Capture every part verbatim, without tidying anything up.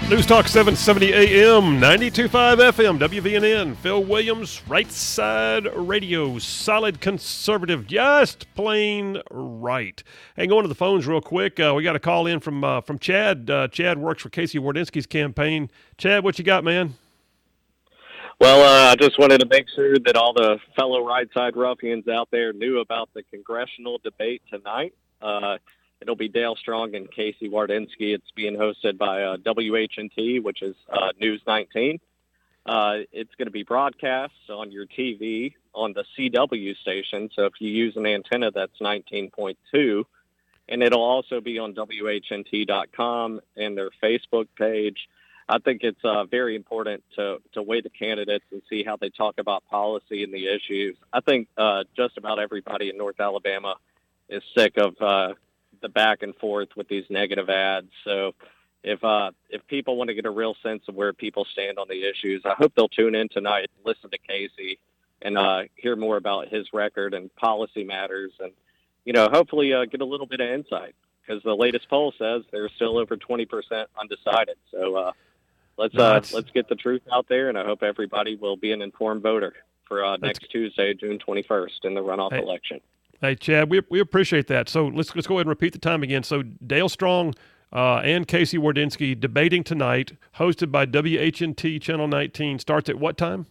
News Talk seven seventy A M, ninety-two point five F M, W V N N. Phil Williams, Right Side Radio, solid conservative, just plain right. Hey, going to the phones real quick. Uh, we got a call in from uh, from Chad. Uh, Chad works for Casey Wardynski's campaign. Chad, what you got, man? Well, uh, I just wanted to make sure that all the fellow Right Side ruffians out there knew about the congressional debate tonight. Uh, It'll be Dale Strong and Casey Wardynski. It's being hosted by uh, W H N T, which is uh, News nineteen. Uh, it's going to be broadcast on your T V on the C W station. So if you use an antenna, that's nineteen point two. And it'll also be on W H N T dot com and their Facebook page. I think it's uh, very important to, to weigh the candidates and see how they talk about policy and the issues. I think uh, just about everybody in North Alabama is sick of uh, the back and forth with these negative ads. So if uh, if people want to get a real sense of where people stand on the issues, I hope they'll tune in tonight, listen to Casey, and uh, hear more about his record and policy matters, and you know, hopefully uh, get a little bit of insight, because the latest poll says they're still over twenty percent undecided. So uh, let's uh, let's get the truth out there, and I hope everybody will be an informed voter for uh, next Tuesday, June twenty-first, in the runoff hey. election. Hey, Chad, we we appreciate that. So let's let's go ahead and repeat the time again. So Dale Strong uh, and Casey Wardynski debating tonight, hosted by W H N T Channel nineteen, starts at what time?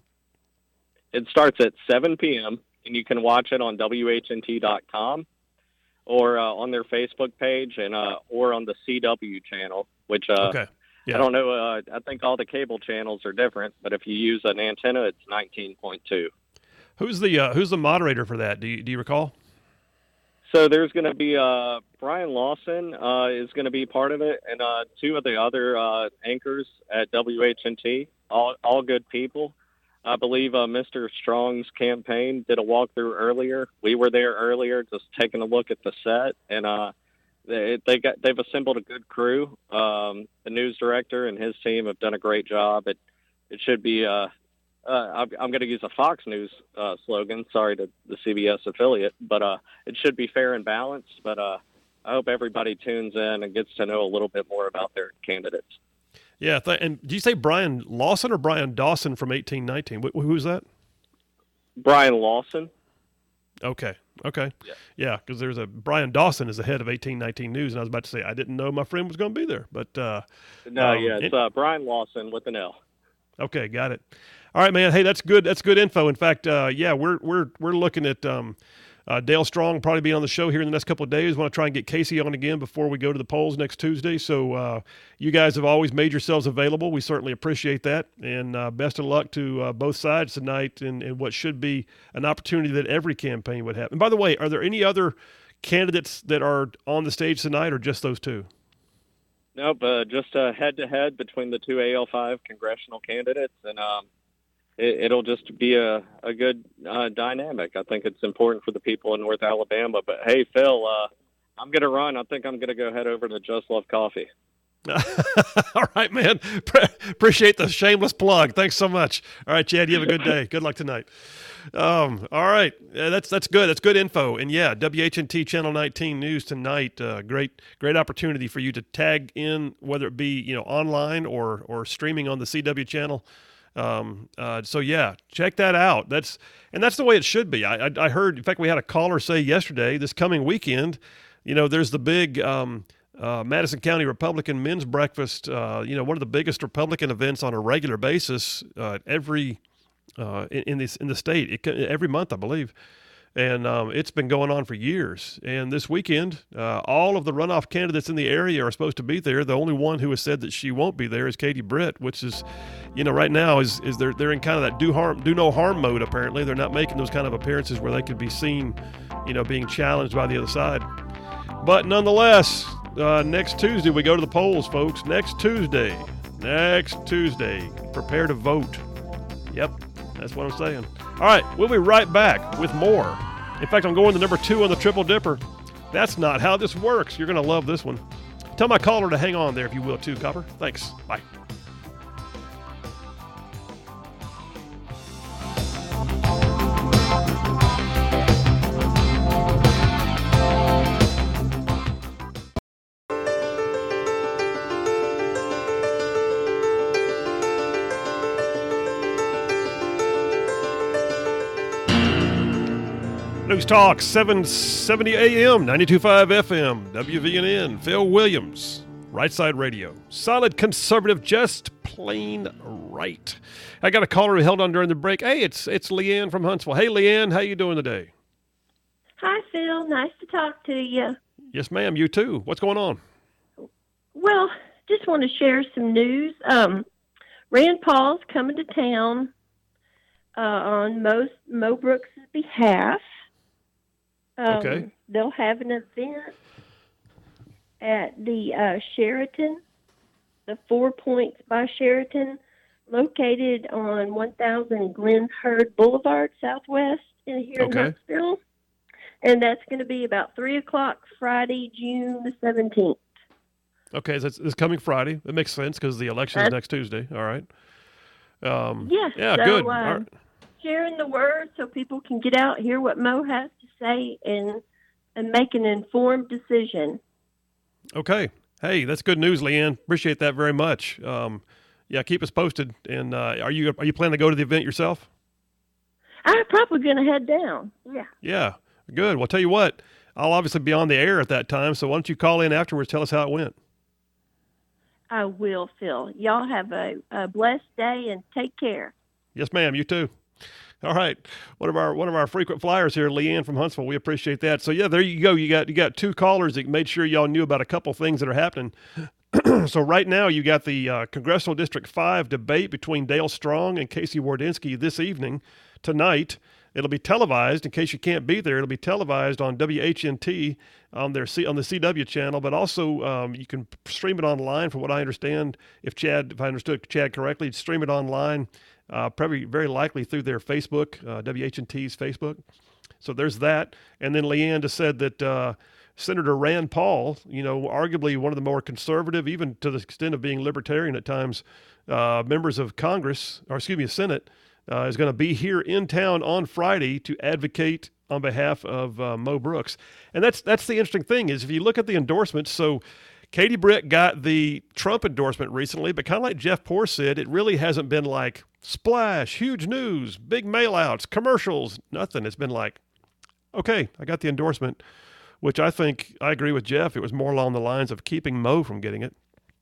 It starts at seven p.m., and you can watch it on W H N T dot com or uh, on their Facebook page, and uh, or on the C W channel, which uh, okay. yeah. I don't know. Uh, I think all the cable channels are different, but if you use an antenna, it's nineteen point two. Who's the uh, who's the moderator for that? Do you, do you recall? So there's going to be uh, Brian Lawson uh, is going to be part of it, and uh, two of the other uh, anchors at W H N T, all, all good people. I believe uh, Mister Strong's campaign did a walkthrough earlier. We were there earlier, just taking a look at the set, and uh, they they got they've assembled a good crew. Um, the news director and his team have done a great job. It it should be. Uh, Uh, I'm, I'm going to use a Fox News uh, slogan. Sorry to the C B S affiliate, but uh, it should be fair and balanced. But uh, I hope everybody tunes in and gets to know a little bit more about their candidates. Yeah, th- and did you say Brian Lawson or Brian Dawson from eighteen nineteen? Wh- who's that? Brian Lawson. Okay, okay. Yeah, yeah, because there's a Brian Dawson is the head of eighteen nineteen News, and I was about to say I didn't know my friend was going to be there, but uh, no, um, yeah, it's uh, Brian Lawson with an L. Okay, got it. All right, man. Hey, that's good. That's good info. In fact, uh, yeah, we're we're we're looking at um, uh, Dale Strong probably being on the show here in the next couple of days. Want to try and get Casey on again before we go to the polls next Tuesday. So uh, you guys have always made yourselves available. We certainly appreciate that, and uh, best of luck to uh, both sides tonight in, in what should be an opportunity that every campaign would have. And by the way, are there any other candidates that are on the stage tonight, or just those two? Nope, uh, just a head-to-head between the two A L five congressional candidates, and um, it, it'll just be a, a good uh, dynamic. I think it's important for the people in North Alabama. But, hey, Phil, uh, I'm going to run. I think I'm going to go head over to Just Love Coffee. All right, man. Pre- appreciate the shameless plug. Thanks so much. All right, Chad, you have a good day. Good luck tonight. Um, all right. Yeah, that's that's good. That's good info. And, yeah, W H N T Channel nineteen News tonight. Uh, great great opportunity for you to tag in, whether it be, you know, online or or streaming on the C W channel. Um, uh, so, yeah, check that out. That's And that's the way it should be. I, I, I heard, in fact, we had a caller say yesterday, this coming weekend, you know, there's the big um, – Uh, Madison County Republican Men's Breakfast, uh, you know, one of the biggest Republican events on a regular basis uh, every uh, in, in this in the state, it, every month, I believe, and um, it's been going on for years. And this weekend, uh, all of the runoff candidates in the area are supposed to be there. The only one who has said that she won't be there is Katie Britt, which is, you know, right now is is they're they're in kind of that do harm do no harm mode. Apparently, they're not making those kind of appearances where they could be seen, you know, being challenged by the other side. But nonetheless. Uh, next Tuesday, we go to the polls, folks. Next Tuesday. Next Tuesday. Prepare to vote. Yep, that's what I'm saying. All right, we'll be right back with more. In fact, I'm going to number two on the Triple Dipper. That's not how this works. You're going to love this one. Tell my caller to hang on there, if you will, too, Copper. Thanks. Bye. News Talk, seven seventy A M, ninety-two point five F M, W V N N, Phil Williams, Right Side Radio. Solid conservative, just plain right. I got a caller who held on during the break. Hey, it's it's Leanne from Huntsville. Hey, Leanne, how you doing today? Hi, Phil. Nice to talk to you. Yes, ma'am. You too. What's going on? Well, just want to share some news. Um, Rand Paul's coming to town uh, on Mo, Mo Brooks' behalf. Um, Okay. They'll have an event at the uh, Sheraton, the Four Points by Sheraton, located on one thousand Glen Hurd Boulevard, Southwest, in here Okay. in Huntsville. And that's going to be about three o'clock Friday, June the seventeenth. Okay, so it's, it's coming Friday. That makes sense because the election is Uh, next Tuesday. All right. Um, Yeah, Yeah, so, good. Uh, All right. sharing the word so people can get out, hear what Mo has to say, and and make an informed decision. Okay. Hey, that's good news, Leanne. Appreciate that very much. Um, yeah, keep us posted. And uh, are you are you planning to go to the event yourself? I'm probably going to head down. Yeah. Yeah, good. Well, I'll tell you what, I'll obviously be on the air at that time, so why don't you call in afterwards, tell us how it went. I will, Phil. Y'all have a, a blessed day and take care. Yes, ma'am, you too. All right. One of our one of our frequent flyers here, Leanne from Huntsville. We appreciate that. So yeah, there you go. You got you got two callers that made sure y'all knew about a couple things that are happening. So right now you got the uh, Congressional District five debate between Dale Strong and Casey Wardynski this evening, tonight. It'll be televised. In case you can't be there, it'll be televised on W H N T on their C, on the C W channel, but also um, you can stream it online. From what I understand, if Chad, if I understood Chad correctly, stream it online, uh, probably very likely through their Facebook, uh, W H N T's Facebook. So there's that. And then Leanne just said that uh, Senator Rand Paul, you know, arguably one of the more conservative, even to the extent of being libertarian at times, uh, members of Congress, or excuse me, Senate, uh, is going to be here in town on Friday to advocate on behalf of uh, Mo Brooks. And that's that's the interesting thing is if you look at the endorsements, so Katie Britt got the Trump endorsement recently, but kind of like Jeff Poor said, it really hasn't been like splash, huge news, big mailouts, commercials, nothing. It's been like, okay, I got the endorsement, which I think I agree with Jeff. It was more along the lines of keeping Mo from getting it.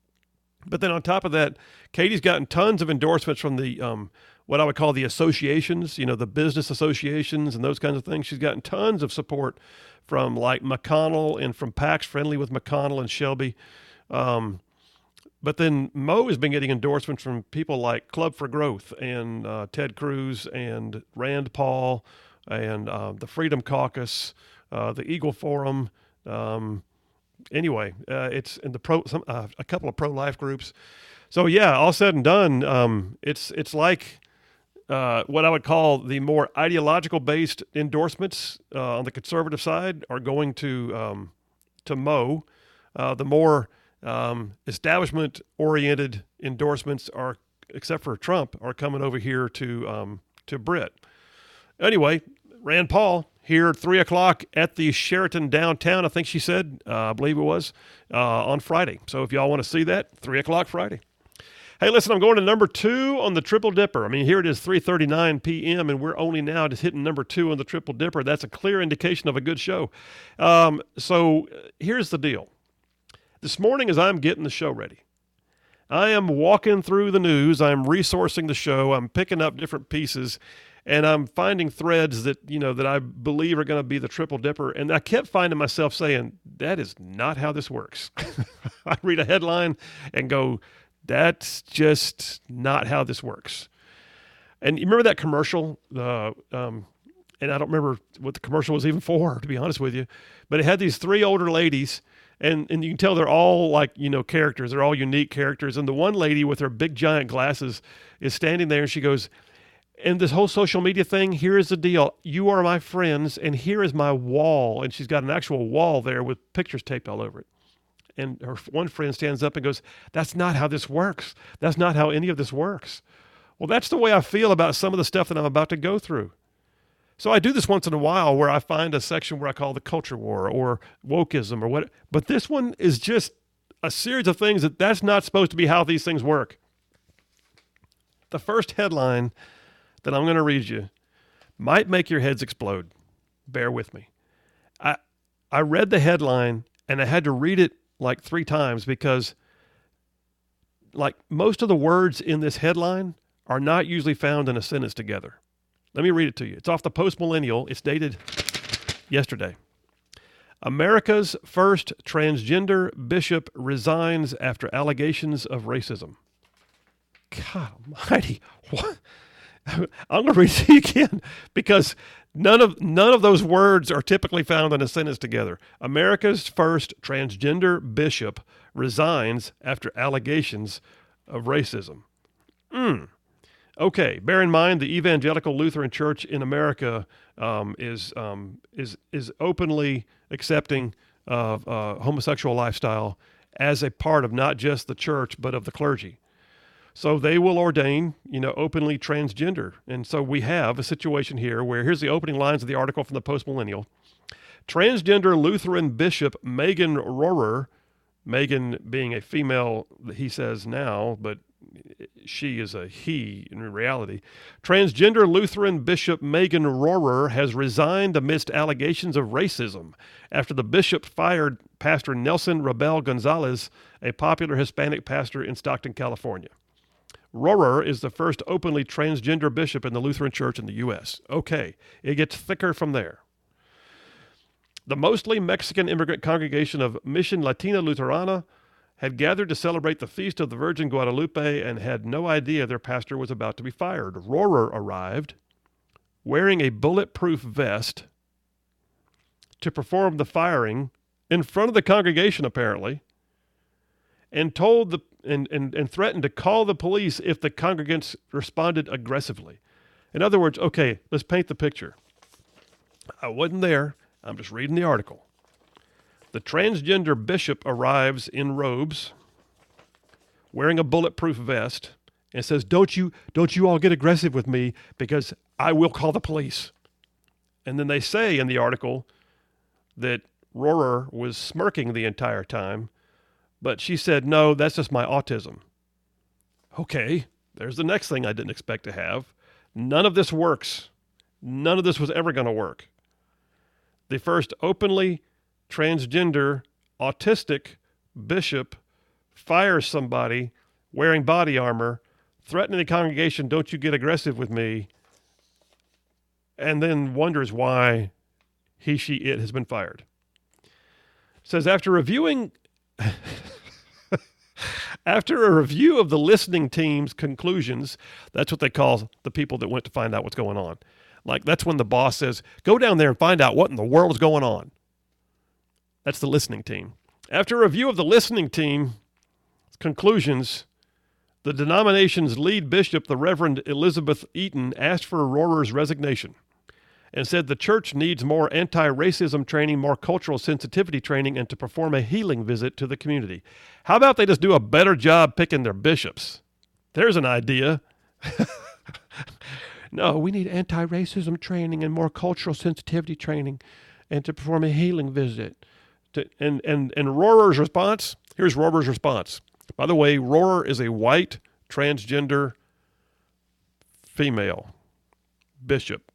But then on top of that, Katie's gotten tons of endorsements from the um, what I would call the associations, you know, the business associations and those kinds of things. She's gotten tons of support from like McConnell and from PACs friendly with McConnell and Shelby. Um, but then Mo has been getting endorsements from people like Club for Growth and uh, Ted Cruz and Rand Paul and uh, the Freedom Caucus, uh, the Eagle Forum. Um, anyway, uh, it's in the pro some, uh, a couple of pro-life groups. So yeah, all said and done, um, it's it's like uh, what I would call the more ideological-based endorsements uh, on the conservative side are going to um, to Mo. Uh, the more um, establishment-oriented endorsements are, except for Trump, are coming over here to um, to Britt. Anyway, Rand Paul here at three o'clock at the Sheraton downtown, I think she said, uh, I believe it was, uh, on Friday. So if y'all want to see that, three o'clock Friday. Hey, listen, I'm going to number two on the Triple Dipper. I mean, here it is, three thirty-nine p.m., and we're only now just hitting number two on the Triple Dipper. That's a clear indication of a good show. Um, so here's the deal. This morning as I'm getting the show ready, I am walking through the news. I'm resourcing the show. I'm picking up different pieces, and I'm finding threads that, you know, that I believe are going to be the Triple Dipper. And I kept finding myself saying, that is not how this works. I read a headline and go, that's just not how this works. And you remember that commercial? Uh, um, and I don't remember what the commercial was even for, to be honest with you. But it had these three older ladies, and, and you can tell they're all like, you know, characters. They're all unique characters. And the one lady with her big giant glasses is standing there, and she goes, and this whole social media thing, here is the deal. You are my friends, and here is my wall. And she's got an actual wall there with pictures taped all over it. And her one friend stands up and goes, that's not how this works. That's not how any of this works. Well, that's the way I feel about some of the stuff that I'm about to go through. So I do this once in a while where I find a section where I call the culture war or wokeism or what. But this one is just a series of things that that's not supposed to be how these things work. The first headline that I'm going to read you might make your heads explode. Bear with me. I I read the headline and I had to read it like three times because like most of the words in this headline are not usually found in a sentence together. Let me read it to you. It's off the Post Millennial. It's dated yesterday. America's first transgender bishop resigns after allegations of racism. God almighty. What? I'm going to read it to you again because none of none of those words are typically found in a sentence together. America's first transgender bishop resigns after allegations of racism. Mm. Okay, bear in mind the Evangelical Lutheran Church in America um, is um, is is openly accepting of uh, homosexual lifestyle as a part of not just the church but of the clergy. So they will ordain, you know, openly transgender. And so we have a situation here where here's the opening lines of the article from the Post Millennial. Transgender Lutheran Bishop Megan Rohrer, Megan being a female, he says now, but she is a he in reality. Transgender Lutheran Bishop Megan Rohrer has resigned amidst allegations of racism after the bishop fired Pastor Nelson Rabel Gonzalez, a popular Hispanic pastor in Stockton, California. Rohrer is the first openly transgender bishop in the Lutheran Church in the U S. Okay, it gets thicker from there. The mostly Mexican immigrant congregation of Mission Latina Luterana had gathered to celebrate the Feast of the Virgin Guadalupe and had no idea their pastor was about to be fired. Rohrer arrived wearing a bulletproof vest to perform the firing in front of the congregation, apparently, and told the and, and, and threatened to call the police if the congregants responded aggressively. In other words, okay, let's paint the picture. I wasn't there. I'm just reading the article. The transgender bishop arrives in robes, wearing a bulletproof vest, and says, don't you, don't you all get aggressive with me because I will call the police. And then they say in the article that Rohrer was smirking the entire time, but she said, no, that's just my autism. Okay, there's the next thing I didn't expect to have. None of this works. None of this was ever going to work. The first openly transgender, autistic bishop fires somebody wearing body armor, threatening the congregation, don't you get aggressive with me, and then wonders why he, she, it has been fired. It says, after reviewing... After a review of the listening team's conclusions, that's what they call the people that went to find out what's going on. Like, that's when the boss says, go down there and find out what in the world is going on. That's the listening team. After a review of the listening team's conclusions, the denomination's lead bishop, the Reverend Elizabeth Eaton, asked for Rohrer's resignation and said the church needs more anti-racism training, more cultural sensitivity training, and to perform a healing visit to the community. How about they just do a better job picking their bishops? There's an idea. No, we need anti-racism training and more cultural sensitivity training and to perform a healing visit. To, and, and, and Rohrer's response, here's Rohrer's response. By the way, Rohrer is a white, transgender, female bishop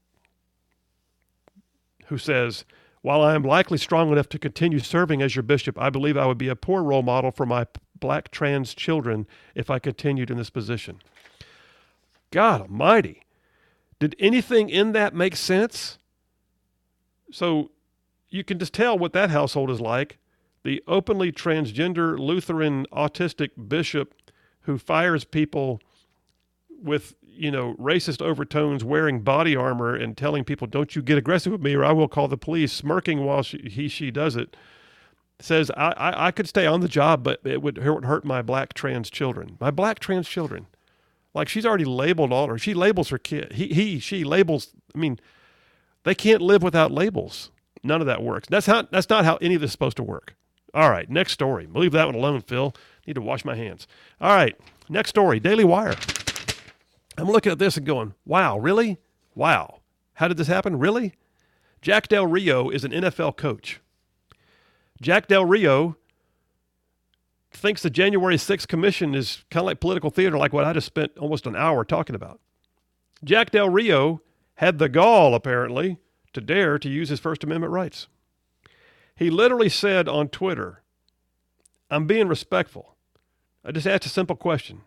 who says, while I am likely strong enough to continue serving as your bishop, I believe I would be a poor role model for my black trans children if I continued in this position. God almighty. Did anything in that make sense? So you can just tell what that household is like. The openly transgender Lutheran autistic bishop who fires people with, you know, racist overtones, wearing body armor and telling people, don't you get aggressive with me or I will call the police, smirking while she, he, she does it, says, I, I, I could stay on the job, but it would hurt, hurt my black trans children. My black trans children. Like, she's already labeled all her, she labels her kid. He, he, she labels, I mean, they can't live without labels. None of that works. That's how, that's not how any of this is supposed to work. All right, next story. Leave that one alone, Phil. Need to wash my hands. All right, next story, Daily Wire. I'm looking at this and going, wow, really? Wow. How did this happen? Really? Jack Del Rio is an N F L coach. Jack Del Rio thinks the January sixth commission is kind of like political theater, like what I just spent almost an hour talking about. Jack Del Rio had the gall, apparently, to dare to use his First Amendment rights. He literally said on Twitter, I'm being respectful. I just asked a simple question.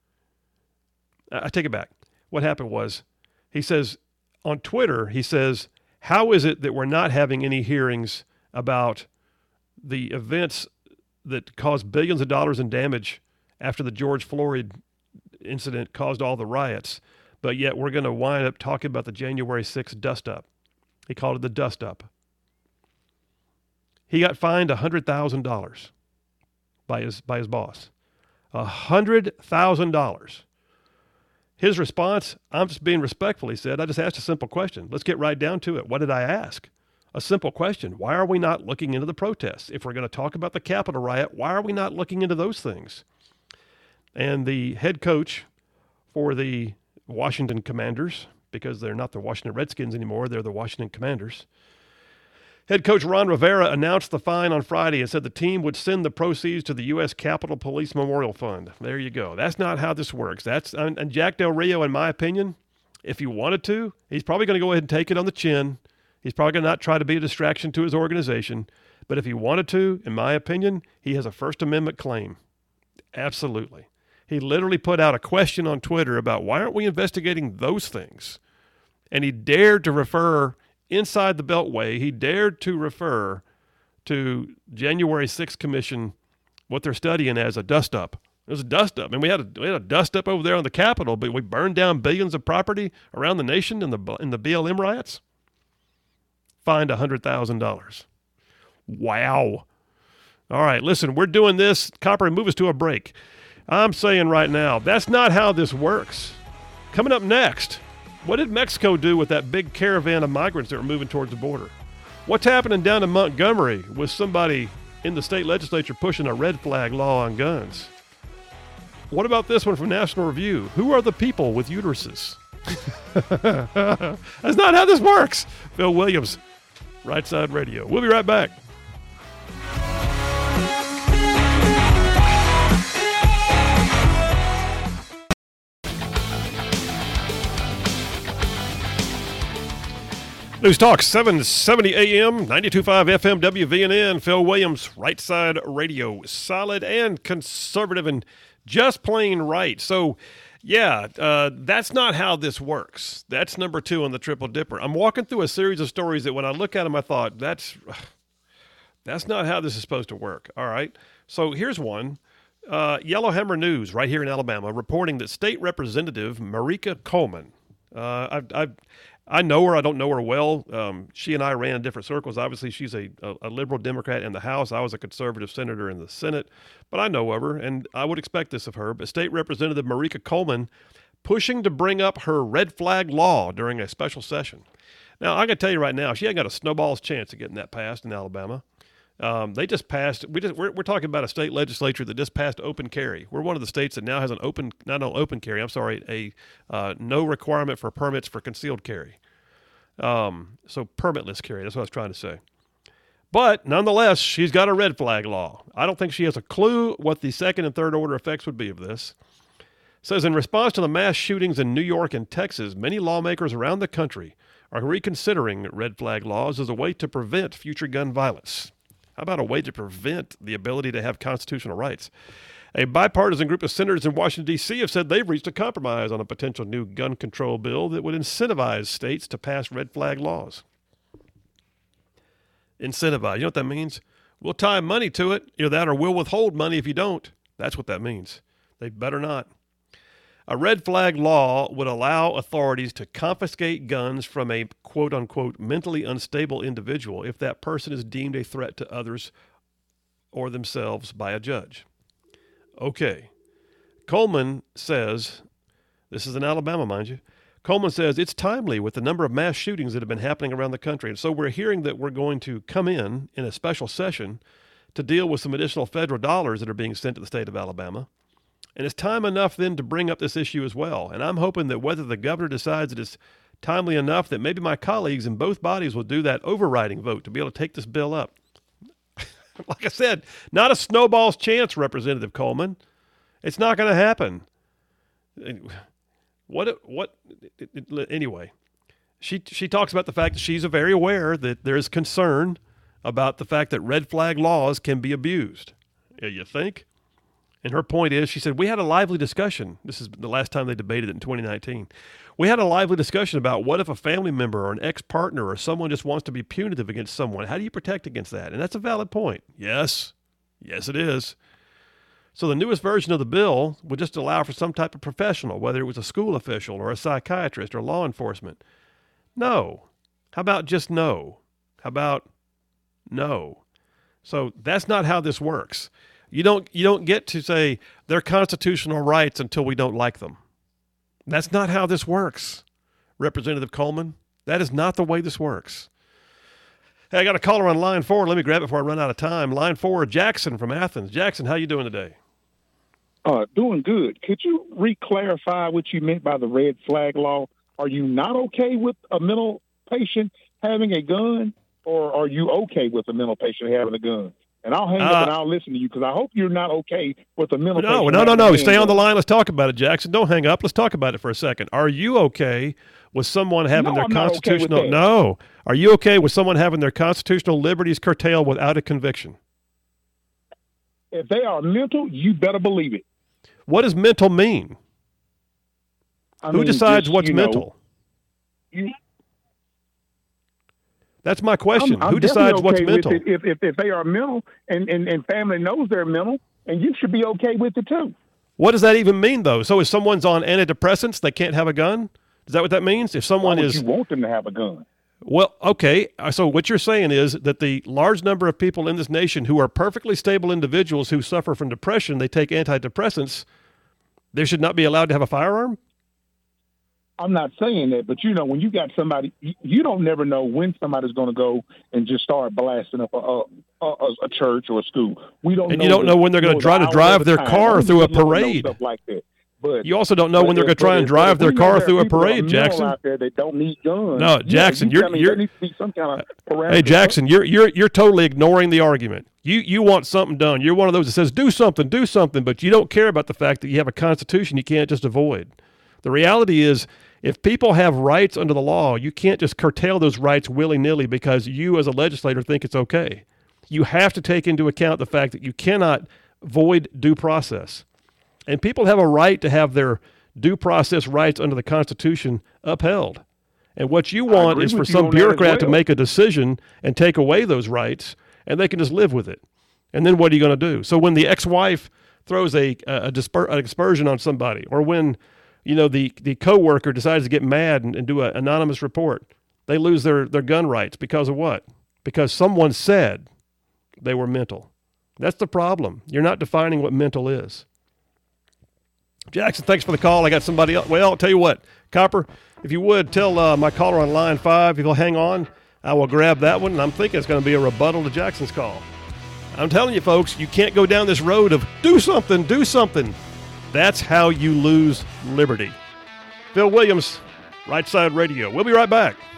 I take it back. What happened was, he says on Twitter, he says, how is it that we're not having any hearings about the events that caused billions of dollars in damage after the George Floyd incident caused all the riots, but yet we're going to wind up talking about the January sixth dust-up? He called it the dust-up. He got fined one hundred thousand dollars by his, by his boss. one hundred thousand dollars. His response, I'm just being respectful, he said. I just asked a simple question. Let's get right down to it. What did I ask? A simple question. Why are we not looking into the protests? If we're going to talk about the Capitol riot, why are we not looking into those things? And the head coach for the Washington Commanders, because they're not the Washington Redskins anymore, they're the Washington Commanders. Head coach Ron Rivera announced the fine on Friday and said the team would send the proceeds to the U S Capitol Police Memorial Fund. There you go. That's not how this works. That's and Jack Del Rio, in my opinion, if he wanted to, he's probably going to go ahead and take it on the chin. He's probably going to not try to be a distraction to his organization. But if he wanted to, in my opinion, he has a First Amendment claim. Absolutely. He literally put out a question on Twitter about why aren't we investigating those things? And he dared to refer inside the Beltway, he dared to refer to January sixth Commission, what they're studying as a dust-up. It was a dust-up. I mean, we had a, we had a dust-up over there on the Capitol, but we burned down billions of property around the nation in the in the B L M riots. Fined one hundred thousand dollars. Wow. All right, listen, we're doing this. Copper, move us to a break. I'm saying right now, that's not how this works. Coming up next, what did Mexico do with that big caravan of migrants that were moving towards the border? What's happening down in Montgomery with somebody in the state legislature pushing a red flag law on guns? What about this one from National Review? Who are the people with uteruses? That's not how this works. Phil Williams, Right Side Radio. We'll be right back. News Talk, seven seventy A M, ninety-two point five F M, W V N N. Phil Williams, Right Side Radio. Solid and conservative and just plain right. So, yeah, uh, that's not how this works. That's number two on the Triple Dipper. I'm walking through a series of stories that when I look at them, I thought, that's, that's not how this is supposed to work. All right. So here's one. Uh, Yellowhammer News right here in Alabama reporting that State Representative Marika Coleman, uh, I've, I've I know her. I don't know her well. Um, she and I ran in different circles. Obviously, she's a, a, a liberal Democrat in the House. I was a conservative senator in the Senate, but I know of her, and I would expect this of her. But State Representative Marika Coleman pushing to bring up her red flag law during a special session. Now, I can tell you right now, she ain't got a snowball's chance of getting that passed in Alabama. Um, they just passed. We just we're, we're talking about a state legislature that just passed open carry. We're one of the states that now has an open, not an open carry. I'm sorry, a uh, no requirement for permits for concealed carry. Um, so permitless carry. That's what I was trying to say. But nonetheless, she's got a red flag law. I don't think she has a clue what the second and third order effects would be of this. It says in response to the mass shootings in New York and Texas, many lawmakers around the country are reconsidering red flag laws as a way to prevent future gun violence. How about a way to prevent the ability to have constitutional rights? A bipartisan group of senators in Washington, D C have said they've reached a compromise on a potential new gun control bill that would incentivize states to pass red flag laws. Incentivize. You know what that means? We'll tie money to it. Either that or we'll withhold money if you don't. That's what that means. They better not. A red flag law would allow authorities to confiscate guns from a quote-unquote mentally unstable individual if that person is deemed a threat to others or themselves by a judge. Okay. Coleman says, this is in Alabama, mind you, Coleman says it's timely with the number of mass shootings that have been happening around the country. And so we're hearing that we're going to come in in a special session to deal with some additional federal dollars that are being sent to the state of Alabama. And it's time enough then to bring up this issue as well. And I'm hoping that whether the governor decides it is timely enough that maybe my colleagues in both bodies will do that overriding vote to be able to take this bill up. Like I said, not a snowball's chance, Representative Coleman. It's not going to happen. What, what, anyway, She she talks about the fact that she's very aware that there is concern about the fact that red flag laws can be abused. Yeah, you think? And her point is, she said, we had a lively discussion. This is the last time they debated it in twenty nineteen. We had a lively discussion about what if a family member or an ex-partner or someone just wants to be punitive against someone. How do you protect against that? And that's a valid point. Yes. Yes, it is. So the newest version of the bill would just allow for some type of professional, whether it was a school official or a psychiatrist or law enforcement. No. How about just no? How about no? So that's not how this works. You don't you don't get to say they're constitutional rights until we don't like them. That's not how this works, Representative Coleman. That is not the way this works. Hey, I got a caller on line four. Let me grab it before I run out of time. Line four, Jackson from Athens. Jackson, how you doing today? Uh, doing good. Could you re-clarify what you meant by the red flag law? Are you not okay with a mental patient having a gun, or are you okay with a mental patient having a gun? And I'll hang uh, up and I'll listen to you, because I hope you're not okay with a mental no, patient. No, no, no, no. Stay on the line. Let's talk about it, Jackson. Don't hang up. Let's talk about it for a second. Are you okay with someone having no, their I'm constitutional okay no? Are you okay with someone having their constitutional liberties curtailed without a conviction? If they are mental, you better believe it. What does mental mean? I Who mean, decides just, what's you know, mental? You, That's my question. I'm, I'm Who decides okay what's mental? It if, if if they are mental and, and, and family knows they're mental, and you should be okay with it too. What does that even mean, though? So if someone's on antidepressants, they can't have a gun? Is that what that means? If someone Why would is, you want them to have a gun? Well, okay. So what you're saying is that the large number of people in this nation who are perfectly stable individuals who suffer from depression, they take antidepressants, they should not be allowed to have a firearm? I'm not saying that, but you know, when you got somebody, you, you don't never know when somebody's going to go and just start blasting up a, a, a, a church or a school. We don't. And know you don't the, know when they're going to try to drive their car through a parade. Stuff like that. But you also don't know when they're going to try and drive their car through a parade, Jackson. Out there that don't need guns. No, Jackson, yeah, you you're. There needs to be some kind of hey, Jackson, you're you're you're totally ignoring the argument. You you want something done. You're one of those that says do something, do something, but you don't care about the fact that you have a constitution you can't just avoid. The reality is, if people have rights under the law, you can't just curtail those rights willy-nilly because you as a legislator think it's okay. You have to take into account the fact that you cannot void due process. And people have a right to have their due process rights under the Constitution upheld. And what you want is for some bureaucrat to make a decision and take away those rights, and they can just live with it. And then what are you going to do? So when the ex-wife throws a, a, disper, an aspersion on somebody, or when you know, the, the coworker decides to get mad and, and do an anonymous report, they lose their, their gun rights because of what? Because someone said they were mental. That's the problem. You're not defining what mental is. Jackson, thanks for the call. I got somebody else. Well, I'll tell you what, Copper, if you would, tell uh, my caller on line five, if he'll hang on, I will grab that one, and I'm thinking it's going to be a rebuttal to Jackson's call. I'm telling you, folks, you can't go down this road of do something, do something. That's how you lose liberty. Phil Williams, Right Side Radio. We'll be right back.